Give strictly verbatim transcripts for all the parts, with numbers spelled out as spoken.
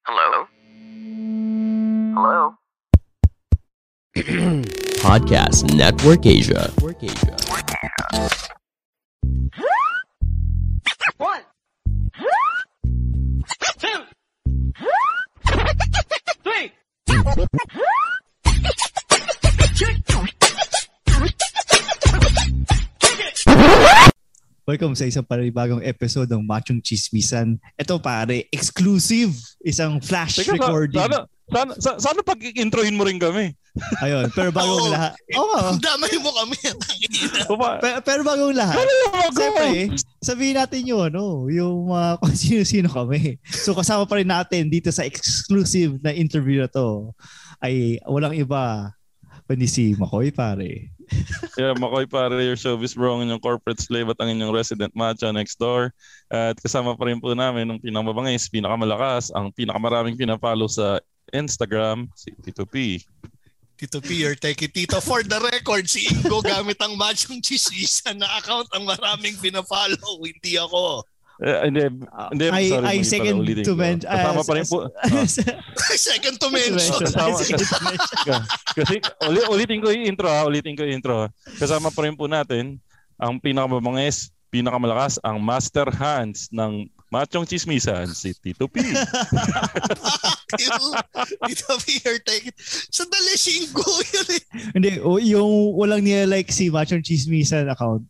Hello? Hello? Podcast Network Asia. Network Asia. One! Two! Three! Welcome sa isang panibagong episode ng Machong Chismisan. Ito pare, exclusive. Isang flash Teka, recording. Sana, sana, sana, sana pag-introhin mo rin kami. Ayun, pero bagong Oo. lahat. Oo. Damay mo kami. pero, pero bagong lahat. Ano yung mga Siyempre, sabihin natin yun, ano, yung mga kung sino-sino kami. So kasama pa rin natin dito sa exclusive na interview na to ay walang iba kundi si Makoy pare. Yeah, Makoy pare, your showbiz bro, ang inyong corporate slave at ang inyong resident macho next door. At kasama pa rin po namin ang pinakamabangis, pinakamalakas, ang pinakamaraming pinapollow sa Instagram, si Tito P. Tito P, you're take it, Tito. For the record, si Ingo gamit ang Machong Chismisan na account ang maraming pinafollow. Hindi ako. Eh, hindi, hindi, I, sorry, I mali second pala, ulitin to ko. mention. Kasama pa rin po. Ah. Second to mention. Kasama, kasi ulit, ulitin ko yung intro ha, ulitin ko yung intro ha. Kasama pa rin po natin ang pinakamabangis, pinakamalakas, ang master hands ng Machong Chismisan, si Tito P. Tito P, you're take it. Sandali, si Ingo yun eh. Hindi, o, yung walang nila-like si Machong Chismisan account.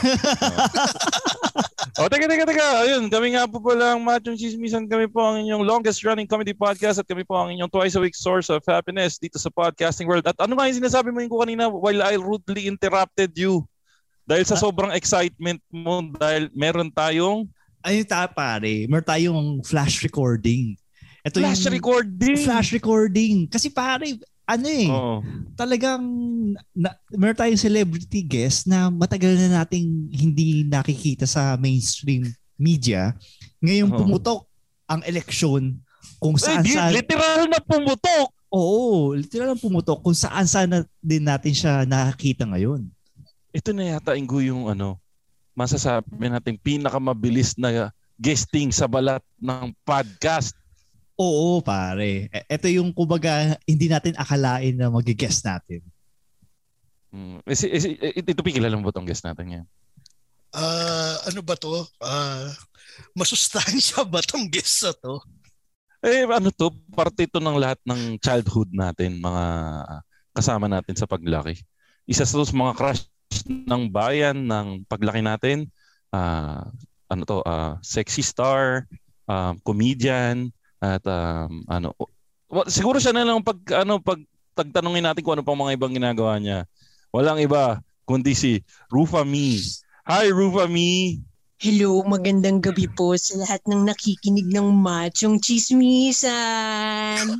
O, teka, teka, teka. Ayun, kami nga po pala ang Machong Chismisan. Kami po ang inyong longest running comedy podcast at kami po ang inyong twice a week source of happiness dito sa podcasting world. At ano nga yung sinasabi mo yung kanina while I rudely interrupted you? Dahil sa sobrang excitement mo, dahil meron tayong Ayun ta pare, meron tayong flash recording. Ito flash yung recording. Flash recording. Kasi pare, ano eh, Oo. talagang na, meron tayong celebrity guest na matagal na nating hindi nakikita sa mainstream media. Ngayon Oo. pumutok ang eleksyon kung saan Eh, saan. literal na pumutok. Oo, literal na pumutok kung saan saan na din natin siya nakikita ngayon. Ito na yata, Ingo, yung ano, masasabi natin pinakamabilis na guesting sa balat ng podcast. Oo, pare. E- Ito yung kumbaga hindi natin akalain na mag-guest natin. Hmm. Eh, si, eh, si, eh, ito, kilala mo ba itong guest natin ngayon? Ah, ano ba to? Ah, masustansya ba tong guest na to? Eh, ano to? Parte ito ng lahat ng childhood natin, mga kasama natin sa paglaki. Isa sa mga crush ng bayan ng paglaki natin, uh, ano to, uh, sexy star, uh, comedian, at um, ano, well, siguro siya na lang pag ano pag tagtanungin natin kung ano pang mga ibang ginagawa niya. Walang iba kundi si Rufa Me. Hi Rufa Me. Hello, magandang gabi po sa lahat ng nakikinig ng Machong Chismisan.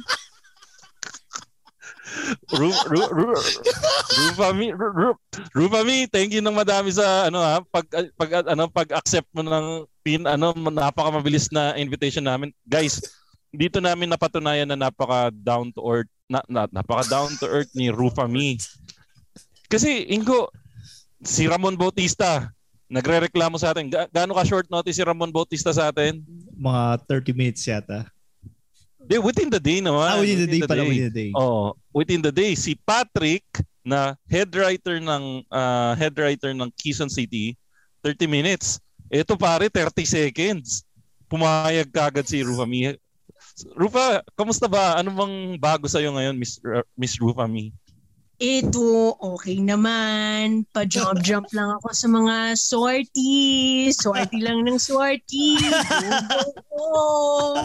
Ru, ru, ru, Rufa Me, ru, ru, Rufa Me, thank you ng madami sa ano ha, pag pag ano pag-accept mo ng pin ano napakamabilis na invitation namin. Guys, dito namin napatunayan na napaka down to earth na, na napaka down to earth ni Rufa Me. Kasi Ingo, si Ramon Bautista nagrereklamo sa atin. Ga- gaano ka short notice si Ramon Bautista sa atin? Mga thirty minutes yata. Di, within the day naman. Ah, within the day pala, within the day. Oh, within the day. Si Patrick na head writer ng uh, head writer ng Quezon City, thirty minutes. Ito pare, thirty seconds. Pumayag kagad si Rufa Me. Rufa, kamusta ba? Ano bang bago sa'yo ngayon, Miss R- Miss Rufa Me? Ito, okay naman. Pa-jump-jump lang ako sa mga sorties. Sorty lang ng sorty. Go, go, go.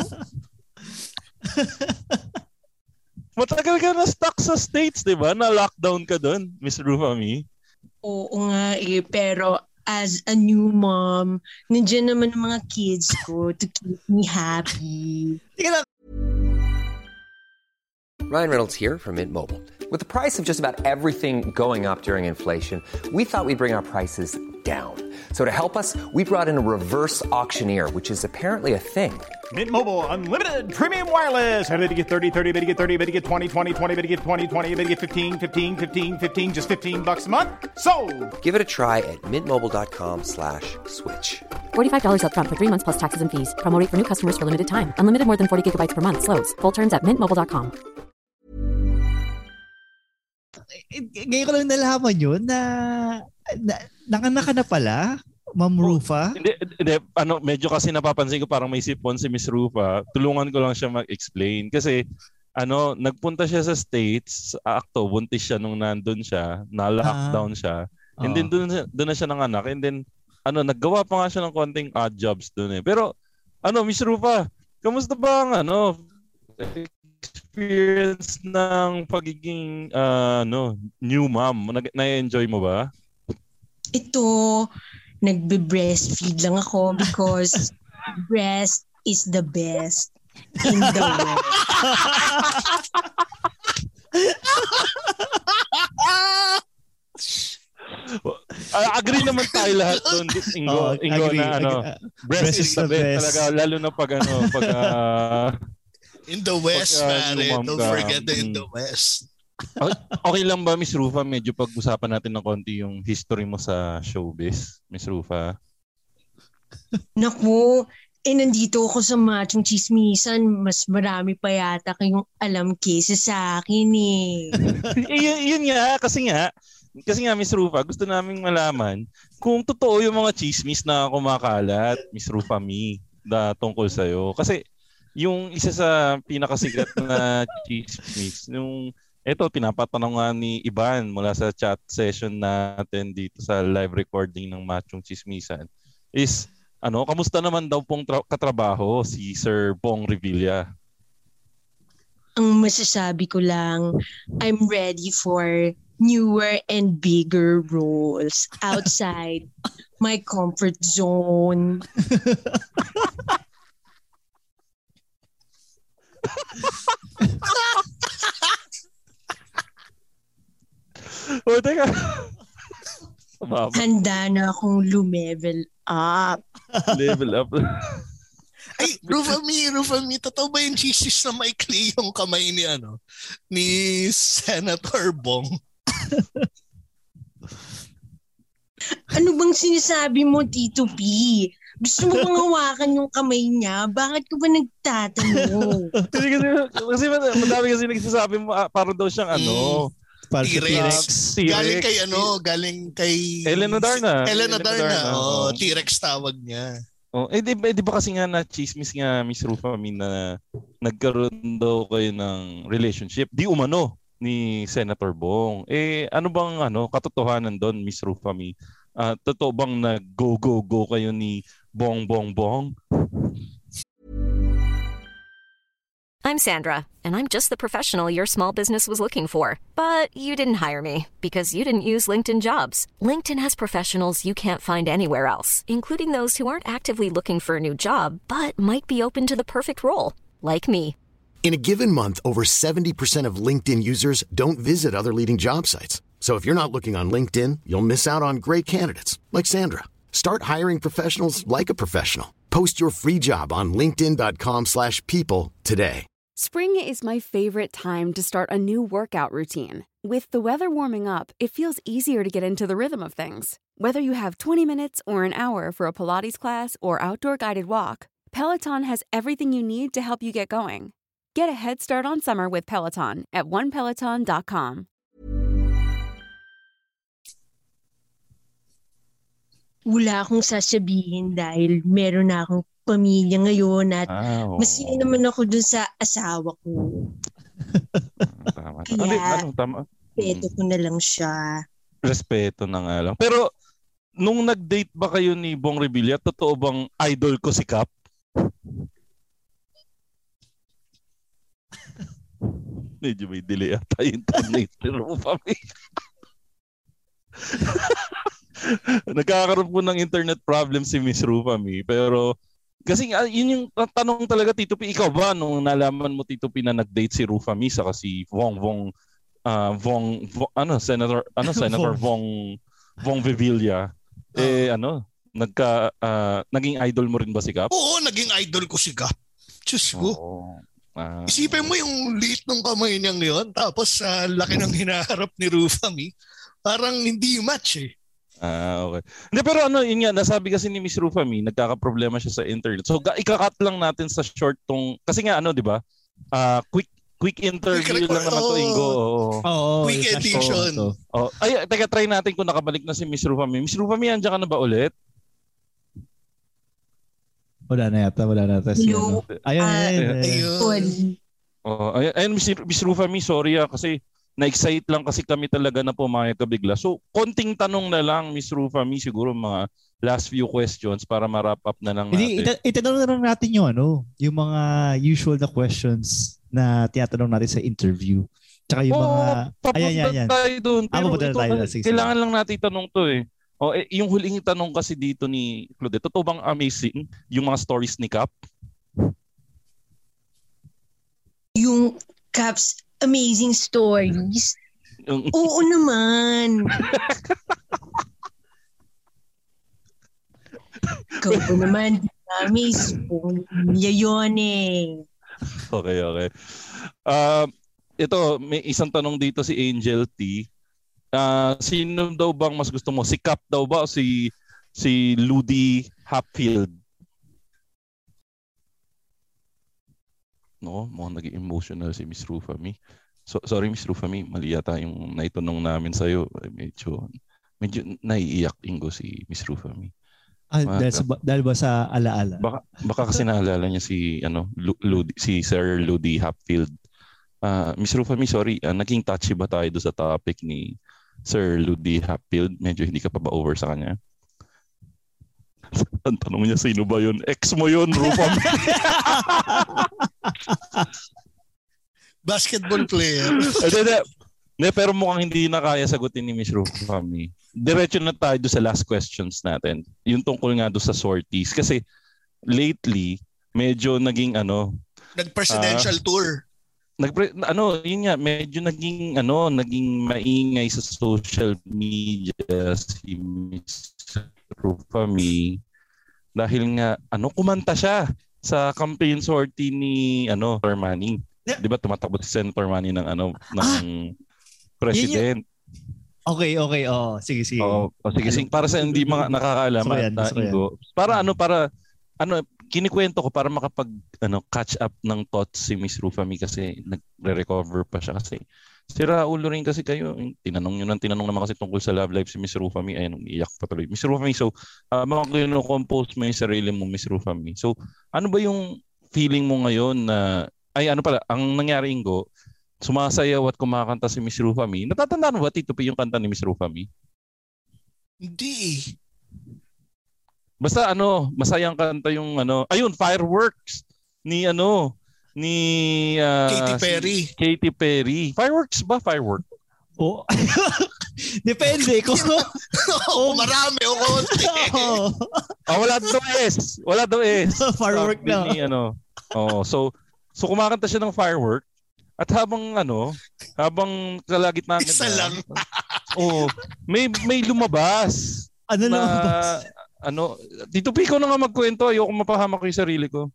Matagal ka na stuck sa States, di ba? Na-lockdown ka doon, Miss Rufa Me. Oo nga eh, pero as a new mom, nandiyan naman ang mga kids ko to keep me happy. Ryan Reynolds here from Mint Mobile. With the price of just about everything going up during inflation, we thought we'd bring our prices down. So to help us, we brought in a reverse auctioneer, which is apparently a thing. Mint Mobile Unlimited Premium Wireless. How to get thirty, thirty, how to get thirty, how to get twenty, twenty, twenty, how to get twenty, twenty, how to get fifteen, fifteen, fifteen, fifteen, just fifteen bucks a month? Sold! Give it a try at mintmobile.com slash switch. forty-five dollars up front for three months plus taxes and fees. Promo rate for new customers for limited time. Unlimited more than forty gigabytes per month. Slows full terms at mint mobile dot com. Ngayon ko lang nalaman yun na, na nanganak na pala, Ma'am Rufa. Hindi, hindi, ano, medyo kasi napapansin ko parang may sipon si Miss Rufa. Tulungan ko lang siya mag-explain. Kasi, ano, nagpunta siya sa States, sa Acto, buntis siya nung nandun siya, na-lockdown ah. siya. And oh. then, doon, doon na siya nanganak. And then, ano, naggawa pa nga siya ng konting odd jobs doon eh. Pero, ano, Miss Rufa, kamusta ba ang, ano, experience ng pagiging uh, no, new mom? Na-enjoy mo ba? Ito, nagbe-breastfeed lang ako because breast is the best in the world. uh, agree naman tayo lahat doon, Ingo, oh, Ingo agree, na ano, agree. breast, breast is the best, best. Talaga, lalo na pag ano, pag uh, in the West, pag, uh, man, don't ka. forget the in the West. Okay lang ba, Miss Rufa, medyo pag-usapan natin ng konti yung history mo sa showbiz, Miss Rufa? Naku, eh nandito ako sa Machong Chismisan, mas marami pa yata kayong alam kesa sa akin eh. yun, yun nga, kasi nga, kasi nga Miss Rufa, gusto naming malaman kung totoo yung mga chismis na kumakalat, Miss Rufa me, na tungkol sa'yo. Kasi yung isa sa pinakasikat na chismis, yung ito, pinapatanong nga ni Ivan mula sa chat session natin dito sa live recording ng Machong Chismisan is, ano, kamusta naman daw pong tra- katrabaho si Sir Bong Revilla? Ang masasabi ko lang, I'm ready for newer and bigger roles outside my comfort zone. O, teka. Handa na akong lumevel up. Level up. Ay, Rufami, Rufami, totoo ba yung chismis na maikli yung kamay ni, ano, ni Senator Bong? Ano bang sinasabi mo, Tito P? Gusto mo bang hawakan yung kamay niya? Bakit ko ba nagtatanong? kasi, kasi, kasi madami kasi nagsasabi mo, ah, parang daw siyang ano, mm. T-Rex. T-Rex. Galing kay ano, galing kay Elena Darna. Elena Darna. Oh, T-Rex tawag niya. Oh, eh di, eh, di ba kasi nga na chismis nga Miss Rufami na nagkaroon daw kayo ng relationship di umano ni Senator Bong. Eh ano bang ano katotohanan doon, Miss Rufami? Uh, totoo bang nag go go go kayo ni Bong Bong Bong? I'm Sandra, and I'm just the professional your small business was looking for. But you didn't hire me because you didn't use LinkedIn Jobs. LinkedIn has professionals you can't find anywhere else, including those who aren't actively looking for a new job, but might be open to the perfect role, like me. In a given month, over seventy percent of LinkedIn users don't visit other leading job sites. So if you're not looking on LinkedIn, you'll miss out on great candidates like Sandra. Start hiring professionals like a professional. Post your free job on linkedin.com slash people today. Spring is my favorite time to start a new workout routine. With the weather warming up, it feels easier to get into the rhythm of things. Whether you have twenty minutes or an hour for a Pilates class or outdoor guided walk, Peloton has everything you need to help you get going. Get a head start on summer with Peloton at one peloton dot com. Wala akong sasabihin dahil meron na akong pamilya ngayon at ah, oh. masaya naman ako dun sa asawa ko. Tama. Kaya, ano, tama. respeto ko na lang siya. Respeto na nga lang. Pero, nung nag-date ba kayo ni Bong Revilla, totoo bang idol ko si Cap? Medyo may delay ata yung internet ni Rufami. Nagkakaroon po ng internet problem si Miss Rufami, pero kasi uh, yun yung tanong talaga, Tito P, ikaw ba nung nalaman mo, Tito P, na nag-date si Rufami saka si Vong Vong uh, Vong, Vong ano Senator ano Senator Vong Vong Revilla, Eh ano, nagka uh, naging idol mo rin ba si Cap? Oo, naging idol ko si Cap. Diyos ko. Oh. Uh, Isipin mo yung liit ng kamay niyang yun, tapos sa uh, laki ng hinaharap ni Rufami, parang hindi match eh. Ah, okay. Hindi, pero ano, yun nga, nasabi kasi ni Miss Rufami, nagkaka-problema siya sa internet. So, ika-cut lang natin sa short tong, kasi nga ano, di ba? Uh, quick quick interview quick lang naman to, Ingo. Oo. Oh, quick edition. Oh, ay, teka, try natin kung nakabalik na si Miss Rufami. Miss Rufami, andyan ka na ba ulit? Wala na yata, wala na yata. Hello. Ayun, uh, ayun, ayun. Oh, ayun, ayun Miss, Miss Rufami, sorry ah, kasi na-excite lang kasi kami talaga na pumayag ka bigla. So, konting tanong na lang, Miss Rufami, siguro mga last few questions para ma-wrap up na lang natin. Hindi, ita- itanong na lang natin yung ano, yung mga usual na questions na tinatanong natin sa interview. Tsaka yung oh, mga... Ayan, ayan, ayan. Tayo doon. Ah, papunta tayo. Ito, kailangan lang natin itanong to eh. Oh, eh, yung huling tanong kasi dito ni Claudette, totoo bang amazing yung mga stories ni Cap? Yung Cap's amazing stories? Yung... Oo naman. Ikaw po naman, amaze po. Yayon eh. Okay, okay. Uh, ito, may isang tanong dito si Angel T. Uh, sino daw bang mas gusto mo? Si Cap daw ba o si si Ludi Hapfield? No, mukhang naging emotional si Miss Rufami. So, sorry Miss Rufami, mali yata yung naitanong namin sa iyo. Medyo medyo naiiyak Ingo si Miss Rufami. Ah, dahil, sa, dahil ba sa alaala? Baka baka kasi naalala niya si ano Ludi, si Sir Ludi Hapfield. Uh, Miss Rufami, sorry, uh, naging touchy ba tayo do sa topic ni Sir Ludi Hapfield? Medyo hindi ka pa ba over sa kanya? Ang tanong niya, sino ba yun? Ex mo yun, Rufami. Basketball player. Ne, pero mukhang hindi na kaya sagutin ni Miss Rufami. Diretso na tayo do sa last questions natin. Yung tungkol nga do sa sorties. Kasi lately, medyo naging ano... Nag-presidential uh, tour. Nagpre, ano, yun nga, medyo naging, ano, naging maingay sa social media si Miss Rufami dahil nga, ano, kumanta siya sa campaign sortie ni, ano, Senator Manny. Yeah. Di ba tumatakbo si Senator Manny ng, ano, ng ah, president. Okay, okay, oh, sige, sige. Oh, oh sige, sige. Para sa hindi mga nakakaalam, so yan, at, so Ingo, para ano, para, ano, kinikwento ko para makapag ano catch up ng thoughts si Miss Rufami kasi nagre-recover pa siya kasi sira ulo rin kasi kayo. Tinanong nyo nang tinanong naman kasi tungkol sa love life si Miss Rufami. Ayun, iyak pa tuloy. Miss Rufami, so uh, mga kino-compose mo yung sarili mo, Miss Rufami. So ano ba yung feeling mo ngayon na ay ano pala, ang nangyari Ingo, sumasayaw at kumakanta si Miss Rufami. Natatandaan mo ba Tito P yung kanta ni Miss Rufami? Hindi. Basta ano, masayang kanta yung ano, ayun, Fireworks ni ano, ni uh, Katy Perry. Si Katy Perry. Fireworks ba? Firework? Oh. Depende kung oh, marami o konti. Oh. Oh, wala daw S. Wala daw S. Firework na. Ni, ano. Oh, so so kumakanta siya ng Firework at habang ano, habang kalagitnaan isa na, lang. oh, may may lumabas. Ano na, lumabas? Ano, Tito Pico na nga magkwento, ayoko mapahamak ko yung sarili ko.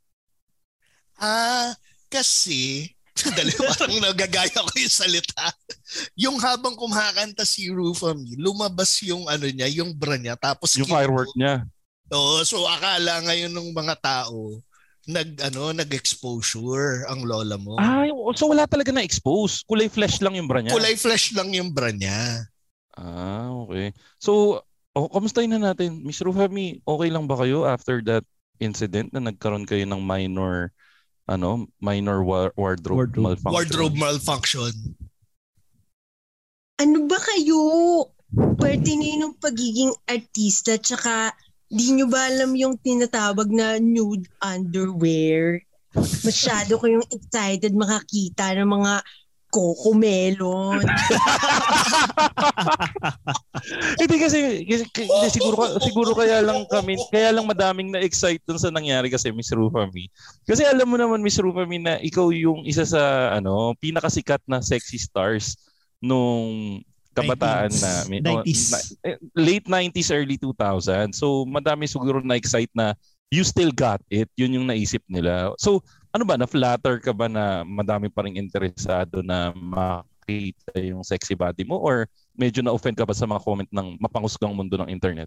Ah, kasi, dali parang nagagaya ko yung salita. Yung habang kumakanta si Rufami, lumabas yung ano niya, yung bra niya, tapos yung firework niya. Oo, so akala ngayon ng mga tao, nag ano, nag-exposure ang lola mo. Ah, so wala talaga na expose. Kulay flesh lang yung bra niya. Kulay flesh lang yung bra niya. Ah, okay. So, oh, kamustahin na natin. Miss Rufami, okay lang ba kayo after that incident na nagkaroon kayo ng minor ano, minor wa- wardrobe, wardrobe malfunction? Wardrobe malfunction. Ano ba kayo? Pwede niyo yung pagiging artista tsaka di nyo ba alam yung tinatawag na nude underwear? Masyado kayong excited makakita ng mga Coco Melon. Hindi kasi, kasi hindi, siguro siguro kaya lang kami, kaya lang madaming na-excite dun sa nangyari kasi Miss Rufami. Kasi alam mo naman Miss Rufami na ikaw yung isa sa ano, pinakasikat na sexy stars nung kabataan na may- oh, nineties. na- eh, late nineties, early two thousands. So madami siguro na-excite na you still got it. Yun yung naisip nila. So ano ba, na-flatter ka ba na madami pa rin interesado na makita yung sexy body mo, or medyo na-offend ka ba sa mga comment ng mapangusgang mundo ng internet?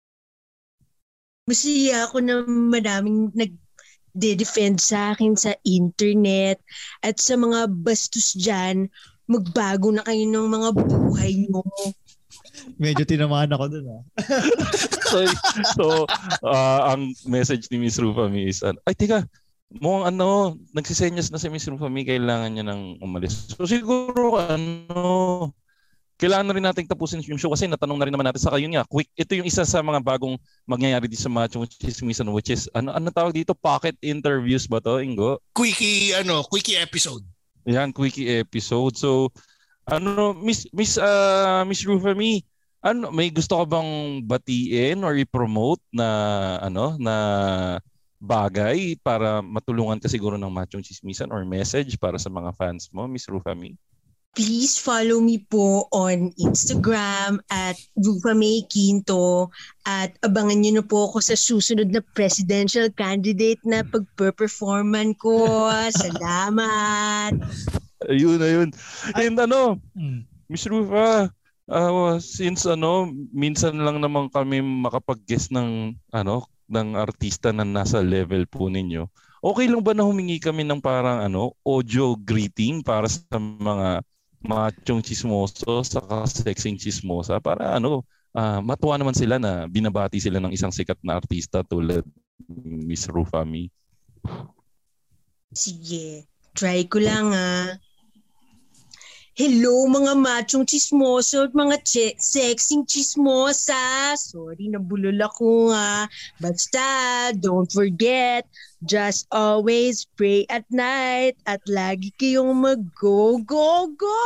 Masaya ako na madaming nag-defend sa akin sa internet at sa mga bastos dyan, magbago na kayo ng mga buhay nyo. Medyo tinamaan ako dun ah. so, so uh, ang message ni Miss Rufami is, uh, ay teka, mukhang ano, nagsisenyas na si Miss Rufami, kailangan niya nang umalis. So siguro ano, kailangan na rin nating tapusin yung show kasi natanong na rin naman natin sa kayo niya. Quick, ito yung isa sa mga bagong mangyayari dito sa Machong Chismisan, which is, ano, ano tawag dito? Pocket interviews ba to, Ingo? Quickie, ano, quickie episode. Yan, quickie episode. So, ano, Miss Miss uh, Miss Rufami, ano, may gusto ka bang batiin or i-promote na ano, na bagay para matulungan ka siguro ng Machong Chismisan or message para sa mga fans mo, Miss Rufami? Please follow me po on Instagram at Rufa May Quinto at abangan niyo na po ako sa susunod na presidential candidate na pagpe-performan ko. Salamat! Ayun, ayun. And ano, Miss Rufa, uh, since ano, minsan lang naman kami makapag-guest ng ano, ng artista na nasa level po ninyo. Okay lang ba na humingi kami ng parang ano, audio greeting para sa mga machong chismoso saka sexing chismosa para ano, uh, matuwa naman sila na binabati sila ng isang sikat na artista tulad ni Miss Rufami. Sige, try ko lang ah. Hello mga machong chismoso at mga che- sexing chismosa. Sorry, nabulol ako nga. Basta, don't forget, just always pray at night at lagi kayong mag-go-go-go.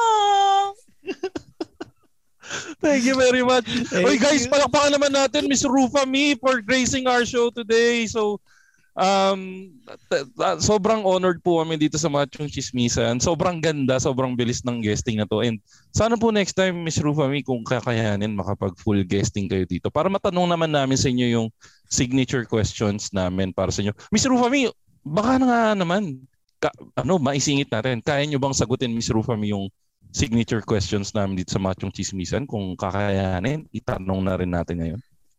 Thank you very much. Thank Oy guys, you. palakpakan naman natin Miss Rufami for gracing our show today. So, um, t- t- sobrang honored po kami dito sa Machong Chismisan. Sobrang ganda, sobrang bilis ng guesting na to. And sana po next time, Miss Rufami, kung kakayanin, makapag full guesting kayo dito para matanong naman namin sa inyo yung signature questions namin para sa inyo. Miss Rufami, baka na nga naman, ka, ano, maisingit natin. Kaya nyo bang sagutin, Miss Rufami, yung signature questions namin dito sa Machong Chismisan? Kung kakayanin, itanong na rin natin ngayon.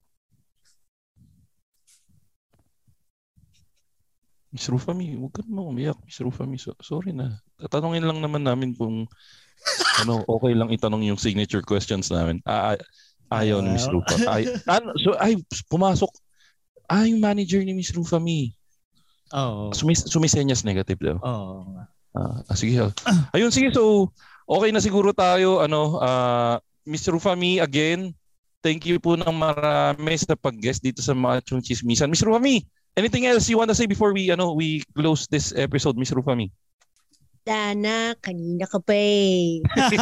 Miss Rufami, huwag ka naman umiyak. Miss Rufami, so, sorry na. Tatanungin lang naman namin kung ano, okay lang itanong yung signature questions namin. Ah, ah, ayaw ni Miss Rufami. Ay, ano, so, ay, pumasok. Ah, yung manager ni Miss Rufami. Oo. Sumis, sumisenyas negative daw. Oo. Ah, ah, sige. Ayun, sige. So, okay na siguro tayo. Ano, ah, Miss Rufami, again, thank you po ng marami sa pag-guest dito sa Machong Chismisan. Miss Rufami, anything else you want to say before we ano we close this episode, Miss Rufami? Dana, kanina ka pa eh.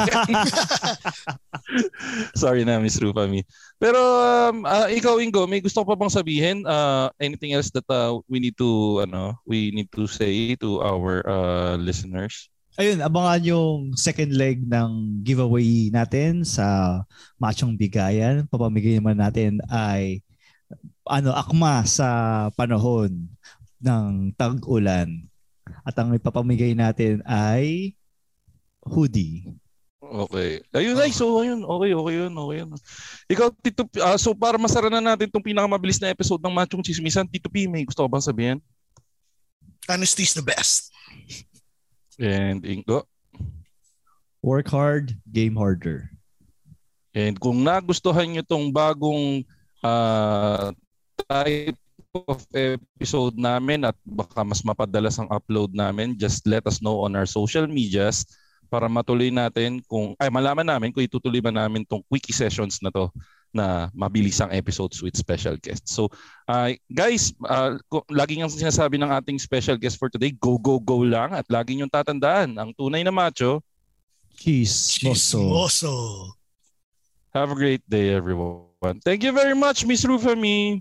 Sorry na, Miss Rufami. Pero um, uh, ikaw, Ingo, may gusto ko pa bang sabihin? Uh, anything else that uh, we need to ano we need to say to our uh, listeners? Ayun, abangan yung second leg ng giveaway natin sa Machong Bigayan. Papamigay naman natin ay ano, akma sa panahon ng tag-ulan. At ang ipapamigay natin ay hoodie. Okay. Ayun, ay, so ayun, okay, okay yun, okay yun. Ikaw, Tito P, uh, so para masara na natin itong pinakamabilis na episode ng Machong Chismisan, Tito P, may gusto ka bang sabihin? Honesty is the best. And Ingo? Work hard, game harder. And kung nagustuhan nyo itong bagong uh, type of episode namin at baka mas mapadalas ang upload namin, just let us know on our social medias para matuloy natin kung, ay malaman namin kung itutuloy ba namin tong quickie sessions na to na mabilisang episodes with special guests. So uh, guys, uh, lagi niyang sinasabi ng ating special guest for today, go, go, go lang at lagi niyong tatandaan, ang tunay na macho, Chismoso. Chismoso. Have a great day, everyone. Thank you very much, Miss Rufami.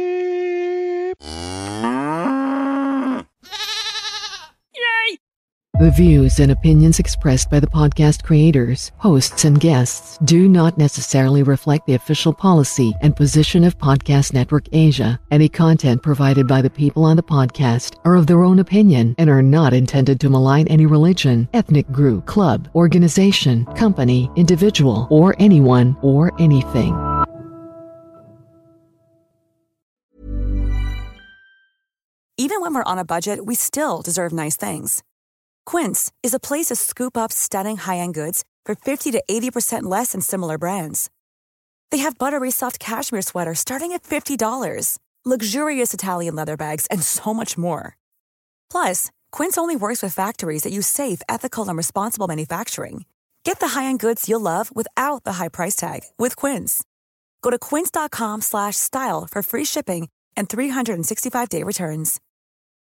Bleep. Yay! The views and opinions expressed by the podcast creators, hosts, and guests do not necessarily reflect the official policy and position of Podcast Network Asia. Any content provided by the people on the podcast are of their own opinion and are not intended to malign any religion, ethnic group, club, organization, company, individual, or anyone or anything. Even when we're on a budget, we still deserve nice things. Quince is a place to scoop up stunning high-end goods for fifty to eighty percent less than similar brands. They have buttery soft cashmere sweaters starting at fifty dollars, luxurious Italian leather bags, and so much more. Plus, Quince only works with factories that use safe, ethical, and responsible manufacturing. Get the high-end goods you'll love without the high price tag with Quince. Go to quince.com slash style for free shipping and three sixty-five day returns.